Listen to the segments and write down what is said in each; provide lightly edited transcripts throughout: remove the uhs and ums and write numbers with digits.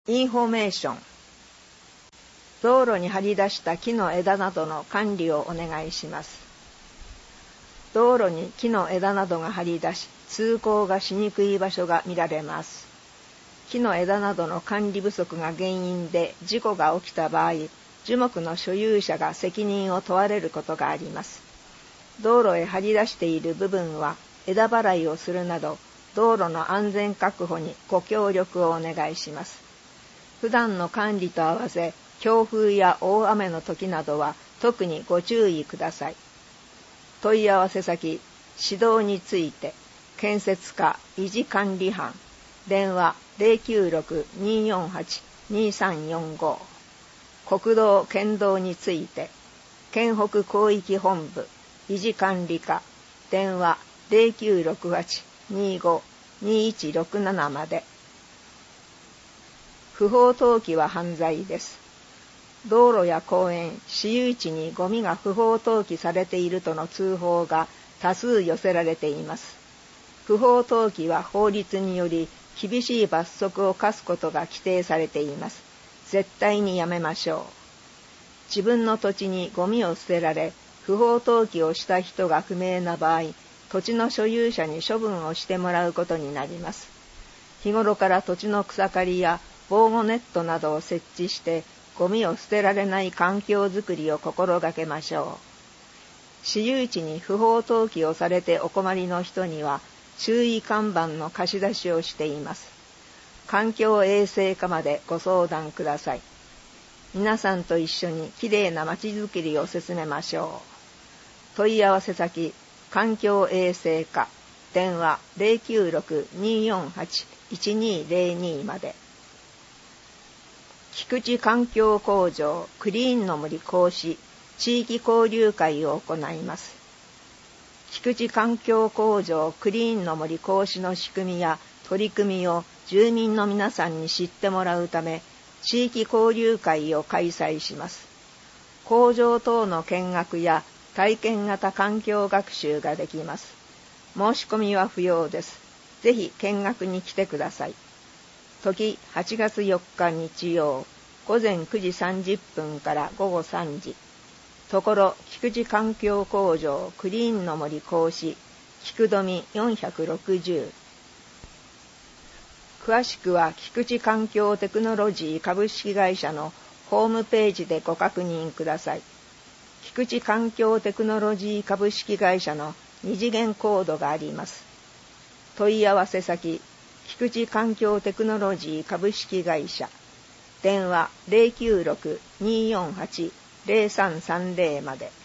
インフォメーション。道路に張り出した木の枝などの管理をお願いします。道路に木の枝などが張り出し、通行がしにくい場所が見られます。木の枝などの管理不足が原因で事故が起きた場合、樹木の所有者が責任を問われることがあります。道路へ張り出している部分は枝払いをするなど、道路の安全確保にご協力をお願いします。普段の管理と合わせ、強風や大雨の時などは特にご注意ください。問い合わせ先、指導について、建設課維持管理班、電話 096-248-2345。国道・県道について、県北広域本部維持管理課、電話 0968-25-2167 まで。不法投棄は犯罪です。道路や公園、私有地にゴミが不法投棄されているとの通報が多数寄せられています。不法投棄は法律により厳しい罰則を科すことが規定されています。絶対にやめましょう。自分の土地にゴミを捨てられ、不法投棄をした人が不明な場合、土地の所有者に処分をしてもらうことになります。日頃から土地の草刈りや防護ネットなどを設置して、ゴミを捨てられない環境づくりを心がけましょう。私有地に不法投棄をされてお困りの人には、注意看板の貸し出しをしています。環境衛生課までご相談ください。皆さんと一緒にきれいなまちづくりを進めましょう。問い合わせ先、環境衛生課、電話 096-248-1202 まで。菊池環境工場クリーンの森講師地域交流会を行います。菊池環境工場クリーンの森講師の仕組みや取り組みを住民の皆さんに知ってもらうため、地域交流会を開催します。工場等の見学や体験型環境学習ができます。申し込みは不要です。ぜひ見学に来てください。時8月4日日曜、午前9時30分から午後3時。ところ菊池環境工場クリーンの森講師、菊富460。詳しくは菊池環境テクノロジー株式会社のホームページでご確認ください。菊池環境テクノロジー株式会社の2次元コードがあります。問い合わせ先、菊池環境テクノロジー株式会社、電話 096-248-0330 まで。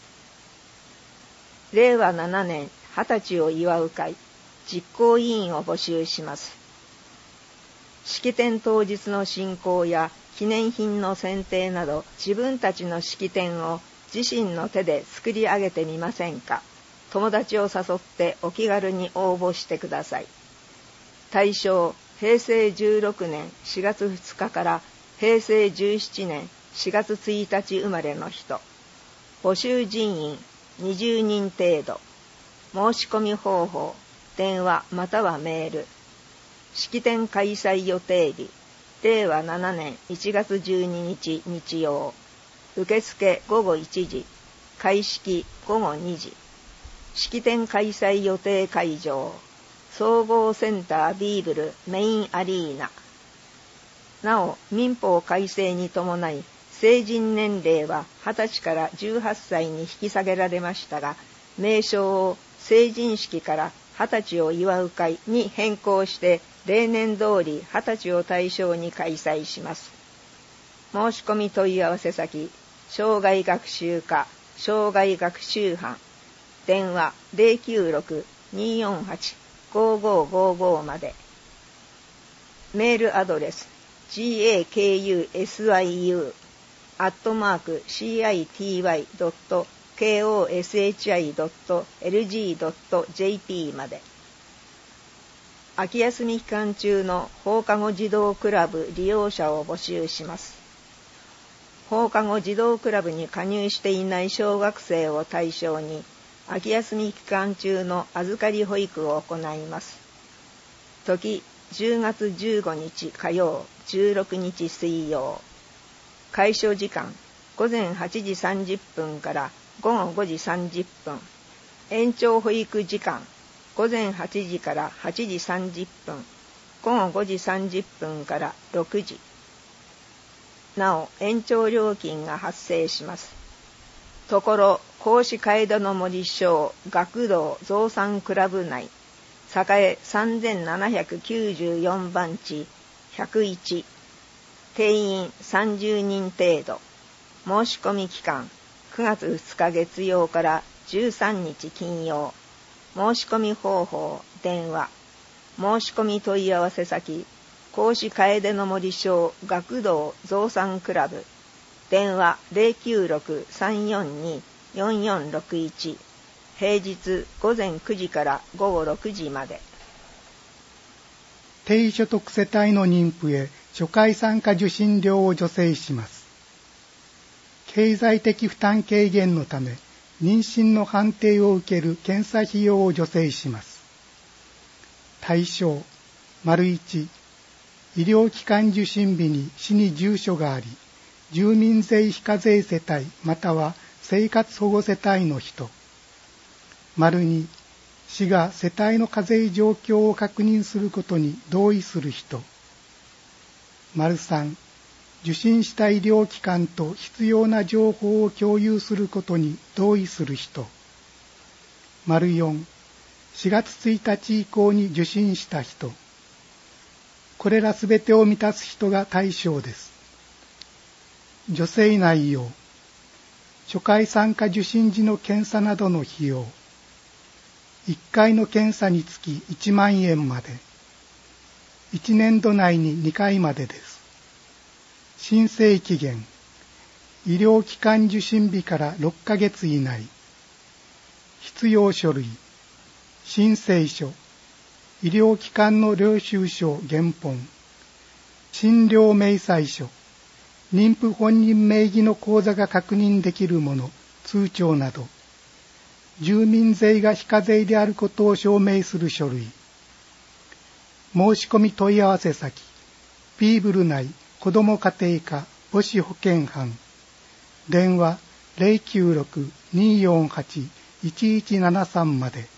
令和7年20歳を祝う会、実行委員を募集します。式典当日の進行や記念品の選定など、自分たちの式典を自身の手で作り上げてみませんか。友達を誘ってお気軽に応募してください。対象、平成16年4月2日から平成17年4月1日生まれの人。募集人員20人程度。申し込み方法、電話またはメール。式典開催予定日、令和7年1月12日日曜。受付午後1時、開式午後2時。式典開催予定会場、総合センタービーブルメインアリーナ。なお、民法改正に伴い、成人年齢は20歳から18歳に引き下げられましたが、名称を成人式から20歳を祝う会に変更して、例年通り20歳を対象に開催します。申し込み問い合わせ先、障害学習課障害学習班、電話 096-248-5555 まで。メールアドレス gakusiu@city.koshi.lg.jp まで。秋休み期間中の放課後児童クラブ利用者を募集します。放課後児童クラブに加入していない小学生を対象に、秋休み期間中の預かり保育を行います。時 10月15日火曜、16日水曜。開所時間午前8時30分から午後5時30分。延長保育時間午前8時から8時30分、午後5時30分から6時。なお、延長料金が発生します。ところ、甲子街道の森小学童増産クラブ内、栄3794番地101、定員30人程度。申し込み期間9月2日月曜から13日金曜。申し込み方法、電話。申し込み問い合わせ先、甲子楓の森小学童増産クラブ。電話 096-342-4461。平日午前9時から午後6時まで。 低所得世帯の妊婦へ初回参加受診料を助成します。経済的負担軽減のため、妊娠の判定を受ける検査費用を助成します。対象、1、医療機関受診日に市に住所があり、住民税非課税世帯または生活保護世帯の人。2、市が世帯の課税状況を確認することに同意する人。3、受診した医療機関と必要な情報を共有することに同意する人。4、4月1日以降に受診した人。これらすべてを満たす人が対象です。助成内容。初回参加受診時の検査などの費用。1回の検査につき1万円まで。1年度内に2回までです。申請期限。医療機関受診日から6ヶ月以内。必要書類。申請書。医療機関の領収書原本。診療明細書。妊婦本人名義の口座が確認できるもの、通帳など。住民税が非課税であることを証明する書類。申し込み問い合わせ先。ピーブル内子ども家庭課母子保健班。電話 096-248-1173 まで。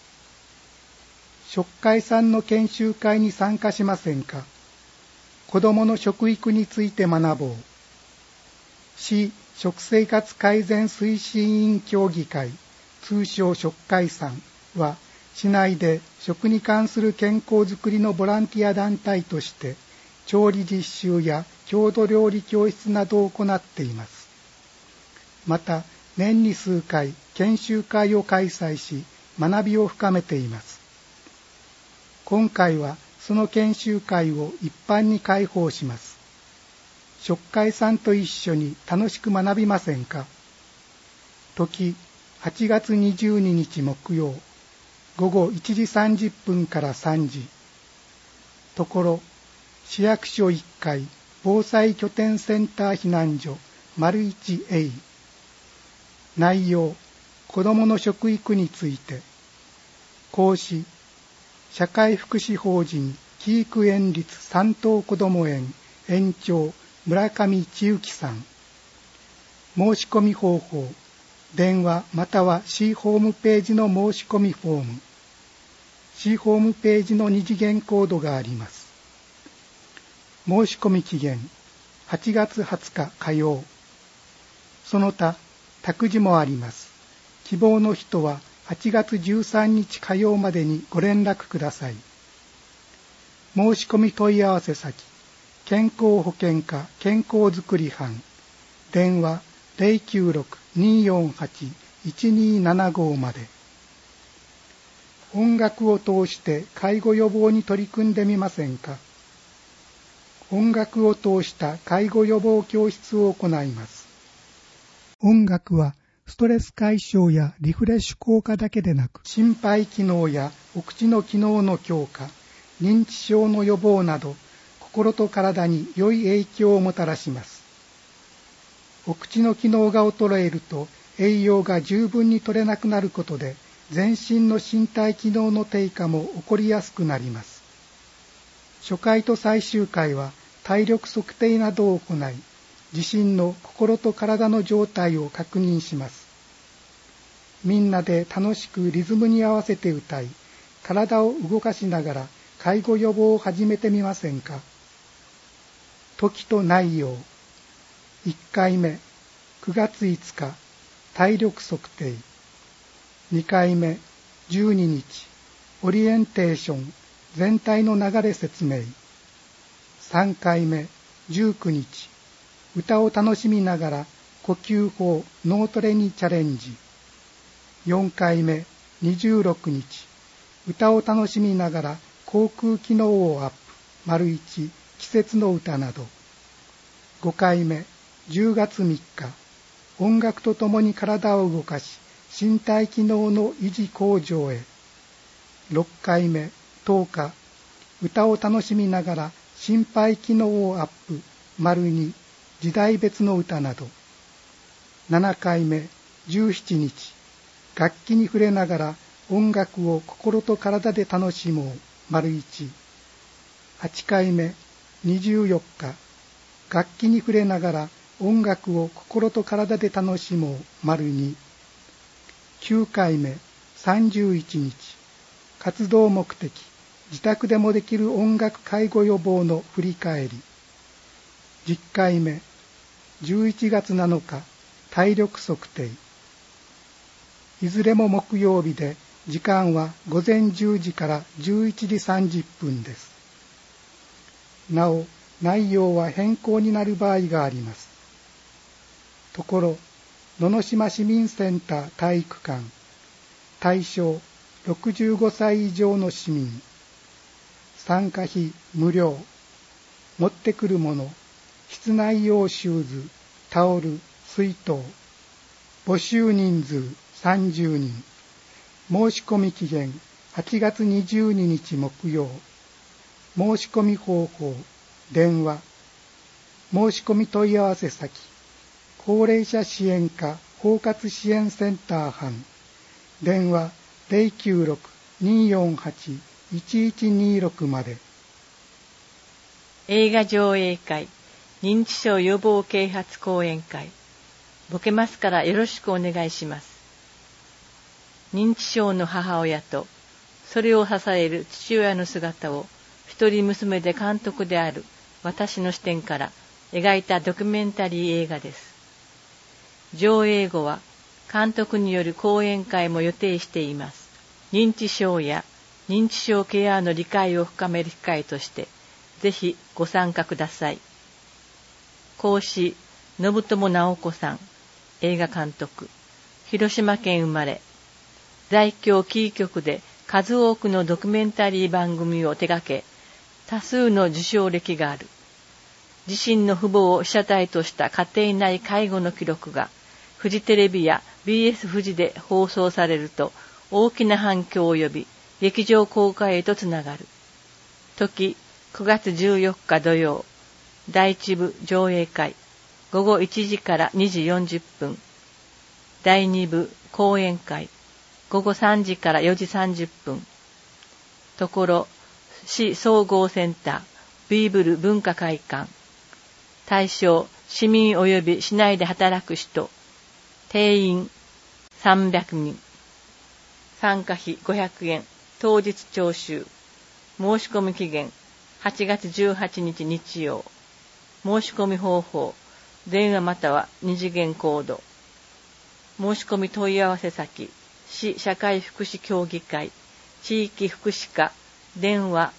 食会さんの研修会に参加しませんか。子どもの食育について学ぼう。市食生活改善推進委員協議会、通称食会さんは、市内で食に関する健康づくりのボランティア団体として、調理実習や郷土料理教室などを行っています。また、年に数回研修会を開催し、学びを深めています。今回はその研修会を一般に開放します。食会さんと一緒に楽しく学びませんか。時、8月22日木曜、午後1時30分から3時。ところ、市役所1階防災拠点センター避難所 1A。内容、子どもの食育について。講師、社会福祉法人紀育園立三等こども園園長村上千幸さん。申し込み方法、電話または市ホームページの申し込みフォーム。市ホームページの2次元コードがあります。申し込み期限、8月20日火曜。その他、託児もあります。希望の人は8月13日火曜までにご連絡ください。申し込み問い合わせ先、健康保険課健康づくり班。電話 096-248-1275 まで。音楽を通して介護予防に取り組んでみませんか。音楽を通した介護予防教室を行います。音楽はストレス解消やリフレッシュ効果だけでなく、心肺機能やお口の機能の強化、認知症の予防など、心と体に良い影響をもたらします。お口の機能が衰えると、栄養が十分に取れなくなることで、全身の身体機能の低下も起こりやすくなります。 初回と最終回は体力測定などを行い、自身の心と体の状態を確認します。みんなで楽しくリズムに合わせて歌い、体を動かしながら介護予防を始めてみませんか。時と内容。1回目、9月5日、体力測定。2回目、12日、オリエンテーション、全体の流れ説明。3回目、19日、歌を楽しみながら呼吸法脳トレにチャレンジ。4回目、26日、歌を楽しみながら口腔機能をアップ、1、季節の歌など。5回目、10月3日、音楽とともに体を動かし、身体機能の維持向上へ。6回目、10日、歌を楽しみながら心肺機能をアップ、2、時代別の歌など。7回目、17日、楽器に触れながら音楽を心と体で楽しもう、1。8回目、24日、楽器に触れながら音楽を心と体で楽しもう、2。9回目、31日、活動目的、自宅でもできる音楽介護予防の振り返り。10回目、11月7日、体力測定。いずれも木曜日で、時間は午前10時から11時30分です。なお、内容は変更になる場合があります。ところ、野々島市民センター体育館、対象65歳以上の市民、参加費無料、持ってくるもの、室内用シューズ、タオル、水筒、募集人数30人、申し込み期限8月22日木曜、申し込み方法、電話、申し込み問い合わせ先、高齢者支援課包括支援センター班、電話 096-248-1126 まで。 映画上映会、認知症予防啓発講演会、ボケますからよろしくお願いします。認知症の母親と、それを支える父親の姿を、一人娘で監督である私の視点から描いたドキュメンタリー映画です。上映後は監督による講演会も予定しています。認知症や認知症ケアの理解を深める機会として、ぜひご参加ください。講師、信友直子さん、映画監督、広島県生まれ、在京キー局で数多くのドキュメンタリー番組を手掛け、多数の受賞歴がある。自身の父母を被写体とした家庭内介護の記録が、フジテレビや BS フジで放送されると大きな反響を呼び、劇場公開へとつながる。時、9月14日土曜、第1部上映会、午後1時から2時40分。第2部講演会、午後3時から4時30分。ところ、市総合センター、ビーブル文化会館。対象、市民及び市内で働く人。定員、300人。参加費500円。当日徴収。申し込み期限、8月18日日曜。申し込み方法、電話または二次元コード。申し込み問い合わせ先、市社会福祉協議会、地域福祉課、電話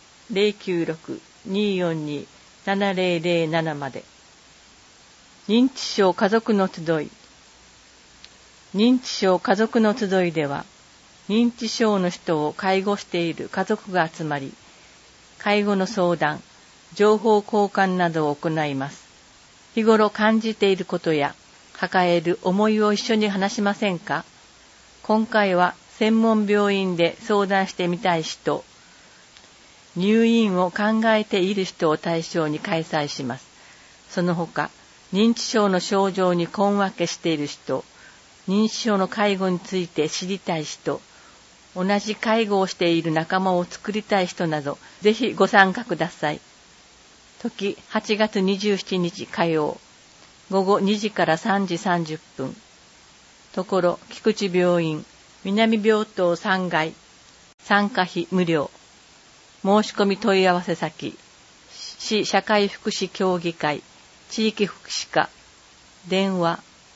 096-242-7007 まで。認知症家族の集い。認知症家族の集いでは、認知症の人を介護している家族が集まり、介護の相談、情報交換などを行います。日頃感じていることや抱える思いを一緒に話しませんか？今回は専門病院で相談してみたい人、入院を考えている人を対象に開催します。その他、認知症の症状に困惑している人、認知症の介護について知りたい人、 同じ介護をしている仲間を作りたい人など、ぜひご参加ください。時8月27日火曜、午後2時から3時30分。ところ、菊池病院、南病棟3階、参加費無料。申し込み問い合わせ先、市社会福祉協議会、地域福祉課、電話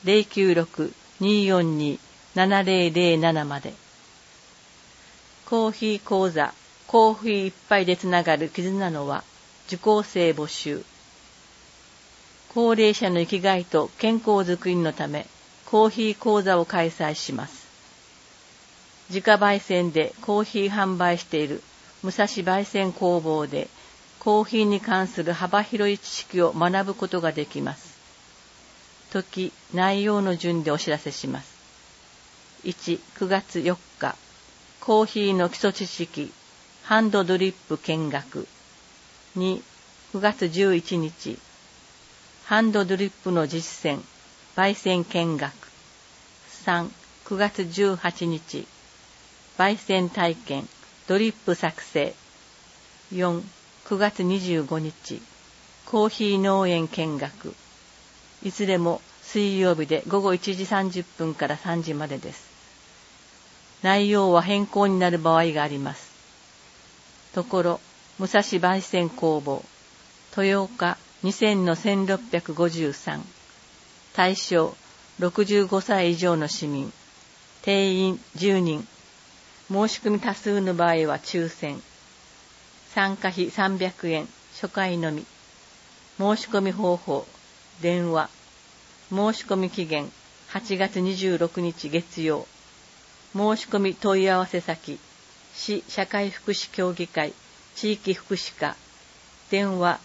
096-242-7007 まで。コーヒー講座、コーヒー一杯でつながる絆の輪、受講生募集。高齢者の生きがいと健康づくりのため、コーヒー講座を開催します。自家焙煎でコーヒー販売している武蔵焙煎工房で、コーヒーに関する幅広い知識を学ぶことができます。時、内容の順でお知らせします。1、9月4日、コーヒーの基礎知識、ハンドドリップ見学。2、9月11日、ハンドドリップの実践、焙煎見学。3、9月18日、焙煎体験、ドリップ作成。4、9月25日、コーヒー農園見学。いずれも水曜日で午後1時30分から3時までです。内容は変更になる場合があります。ところ、武蔵焙煎工房、豊岡2000-1653、対象65歳以上の市民、定員10人、申し込み多数の場合は抽選。参加費300円、初回のみ。申し込み方法、電話。申し込み期限、8月26日月曜。申し込み問い合わせ先、市社会福祉協議会、地域福祉課。電話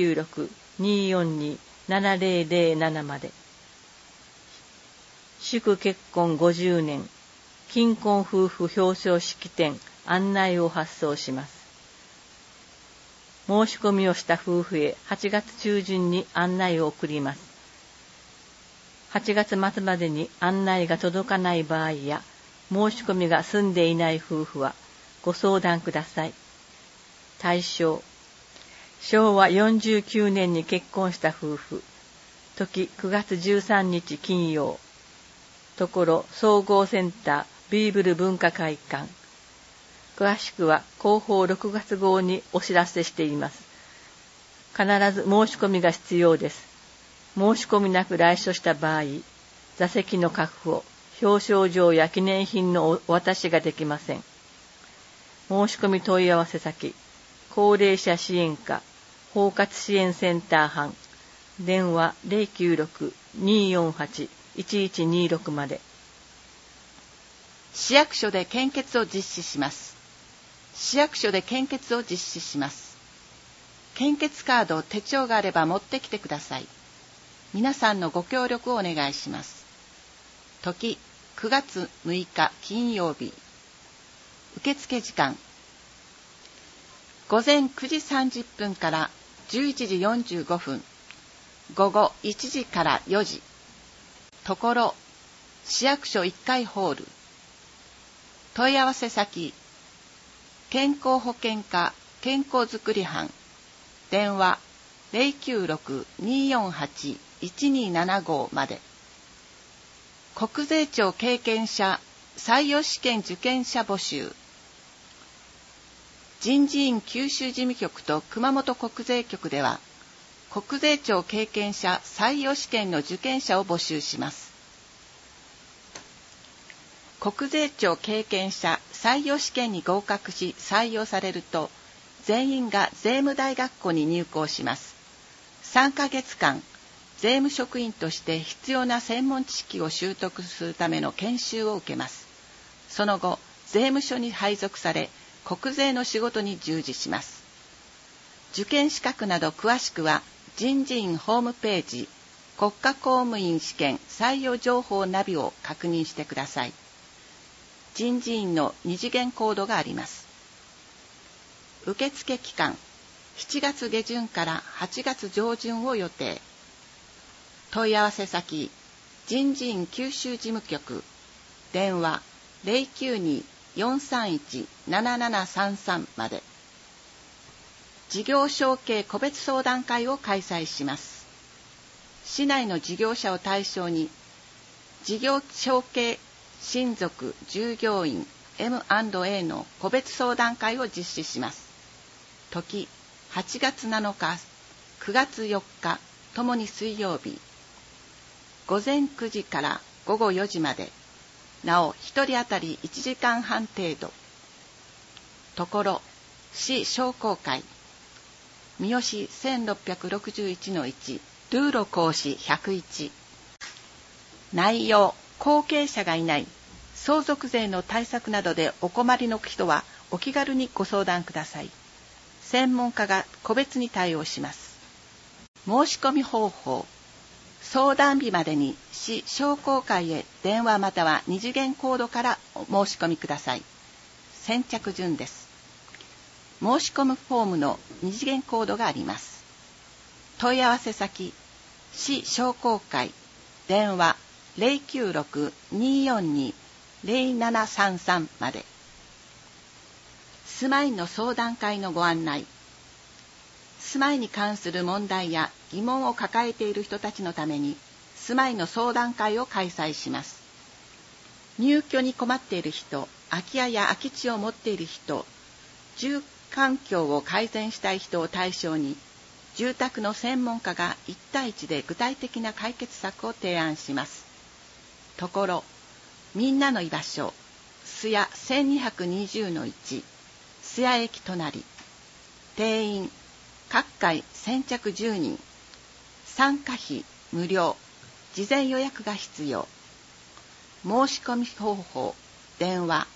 096-242-7007 まで。祝結婚50年、金婚夫婦表彰式典案内を発送します。申し込みをした夫婦へ8月中旬に案内を送ります。8月末までに案内が届かない場合や、申し込みが済んでいない夫婦はご相談ください。対象、昭和49年に結婚した夫婦。時9月13日金曜。ところ、総合センタービーブル文化会館。詳しくは広報6月号にお知らせしています。必ず申し込みが必要です。申し込みなく来所した場合、座席の確保、表彰状や記念品のお渡しができません。申し込み問い合わせ先、高齢者支援課、包括支援センター班、電話 096-248-1126 まで。 市役所で献血を実施します。市役所で献血を実施します。献血カード、手帳があれば持ってきてください。皆さんのご協力をお願いします。時、9月6日金曜日。受付時間。午前9時30分から11時45分。午後1時から4時。ところ、市役所1階ホール。問い合わせ先、健康保険課健康づくり班。電話 096-248-1275 まで。国税庁経験者採用試験受験者募集。人事院九州事務局と熊本国税局では、国税庁経験者採用試験の受験者を募集します。国税庁経験者採用試験に合格し採用されると、全員が税務大学校に入校します。3ヶ月間、税務職員として必要な専門知識を習得するための研修を受けます。その後、税務署に配属され、国税の仕事に従事します。受験資格など詳しくは、人事院ホームページ、国家公務員試験採用情報ナビを確認してください。人事院の2次元コードがあります。受付期間、7月下旬から8月上旬を予定。問い合わせ先、人事院九州事務局、電話 080-431-7733 まで。事業承継個別相談会を開催します。市内の事業者を対象に、事業承継親族従業員 M&A の個別相談会を実施します。時、8月7日、9月4日、ともに水曜日。午前9時から午後4時まで。なお、1人当たり1時間半程度。ところ、市商工会。三好 1661-1、ルーロ講師101。内容、後継者がいない、相続税の対策などでお困りの人はお気軽にご相談ください。専門家が個別に対応します。申し込み方法。相談日までに市商工会へ電話または二次元コードからお申し込みください。先着順です。申し込むフォームの二次元コードがあります。問い合わせ先、市商工会、電話 096-242-0733 まで。住まいの相談会のご案内。住まいに関する問題や疑問を抱えている人たちのために、住まいの相談会を開催します。入居に困っている人、空き家や空き地を持っている人、住環境を改善したい人を対象に、住宅の専門家が1対1で具体的な解決策を提案します。ところ、みんなの居場所、須谷 1220-1、須谷駅隣、定員、各回先着10人、参加費無料、事前予約が必要。申し込み方法、電話。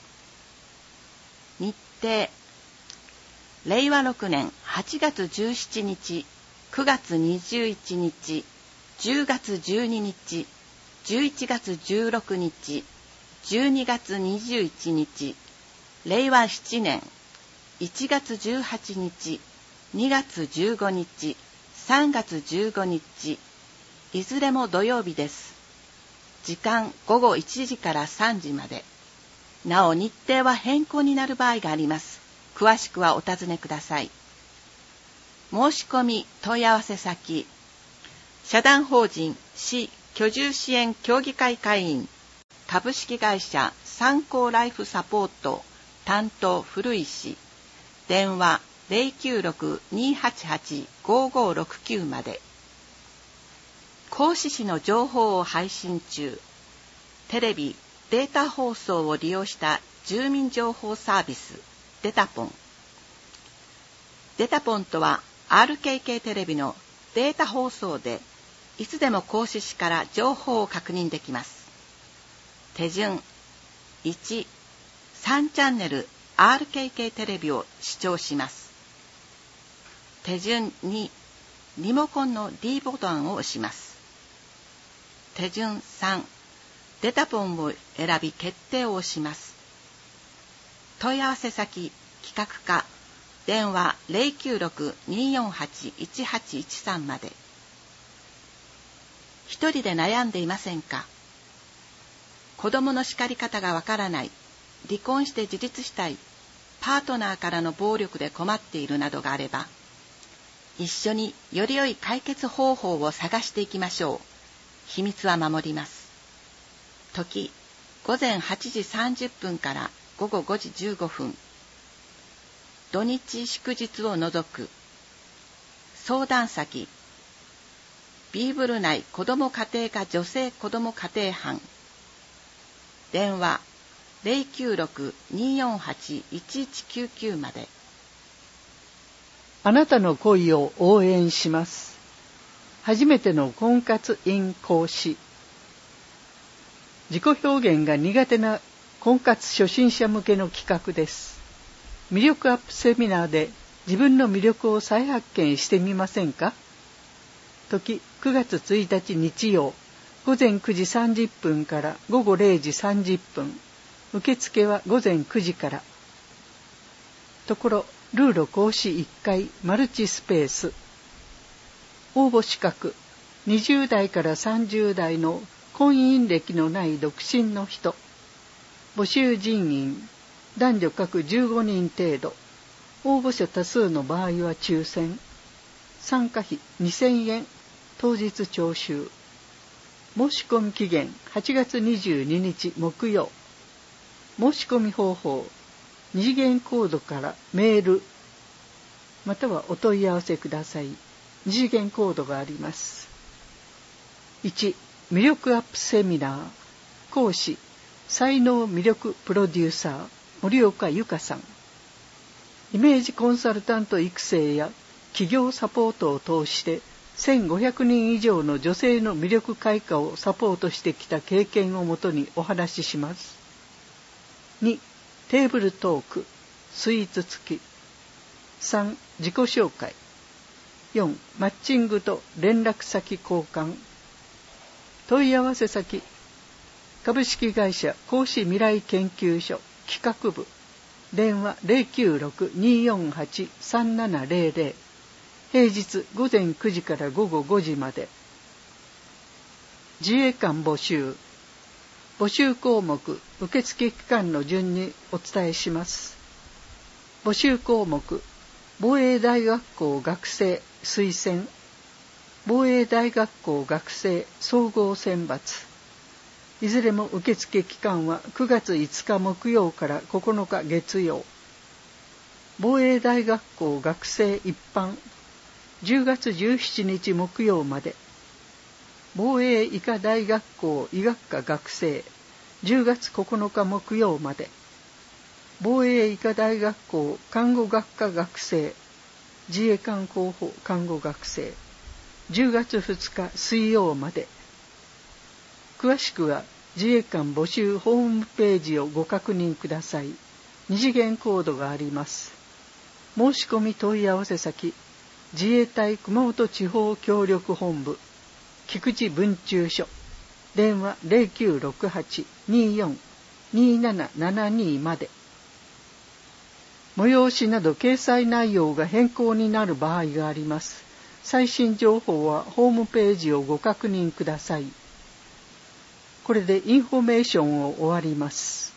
日程、令和6年8月17日、9月21日、10月12日、11月16日、12月21日、令和7年1月18日、2月15日、3月15日、いずれも土曜日です。時間午後1時から3時まで。なお日程は変更になる場合があります。詳しくはお尋ねください。申し込み問い合わせ先、社団法人市居住支援協議会会員、株式会社三幸ライフサポート担当古石、電話096-288-5569 まで。合志市の情報を配信中。テレビ、データ放送を利用した住民情報サービス、デタポン。デタポンとは RKK テレビのデータ放送で、いつでも合志市から情報を確認できます。手順1、3チャンネル RKK テレビを視聴します。手順2、リモコンの D ボタンを押します。手順3、デタポンを選び決定を押します。問い合わせ先、企画課、電話 096-248-1813 まで。一人で悩んでいませんか？子供の叱り方がわからない、離婚して自立したい、パートナーからの暴力で困っているなどがあれば、一緒により良い解決方法を探していきましょう。秘密は守ります。時、午前8時30分から午後5時15分。土日祝日を除く。相談先、ビーブル内子ども家庭科女性子ども家庭班。電話096-248-1199 まで。 あなたの恋を応援します。初めての婚活院講師。自己表現が苦手な婚活初心者向けの企画です。魅力アップセミナーで自分の魅力を再発見してみませんか？時9月1日日曜、午前9時30分から午後0時30分。受付は午前9時から。ところ、ルーロ講師1階マルチスペース。応募資格、20代から30代の婚姻歴のない独身の人。募集人員、 男女各15人程度。応募者多数の場合は抽選。参加費2000円。当日徴収。申し込み期限8月22日木曜。申し込み方法、二次元コードからメールまたはお問い合わせください。二次元コードがあります。1、魅力アップセミナー。講師、才能魅力プロデューサー森岡由香さん。イメージコンサルタント育成や企業サポートを通して1500人以上の女性の魅力開花をサポートしてきた経験をもとにお話しします。2、テーブルトーク、スイーツ付き。3、自己紹介。4、マッチングと連絡先交換。問い合わせ先、株式会社講師未来研究所企画部。電話 096-248-3700。平日午前9時から午後5時まで。自衛官募集。募集項目、受付期間の順にお伝えします。募集項目、防衛大学校学生推薦。防衛大学校学生総合選抜。いずれも受付期間は9月5日木曜から9日月曜。防衛大学校学生一般。10月17日木曜まで。防衛医科大学校医学科学生10月9日木曜まで。防衛医科大学校看護学科学生自衛官候補看護学生10月2日水曜まで。詳しくは自衛官募集ホームページをご確認ください。二次元コードがあります。申し込み問い合わせ先、自衛隊熊本地方協力本部菊池分駐所。電話 0968-24-2772 まで。催しなど掲載内容が変更になる場合があります。最新情報はホームページをご確認ください。これでインフォメーションを終わります。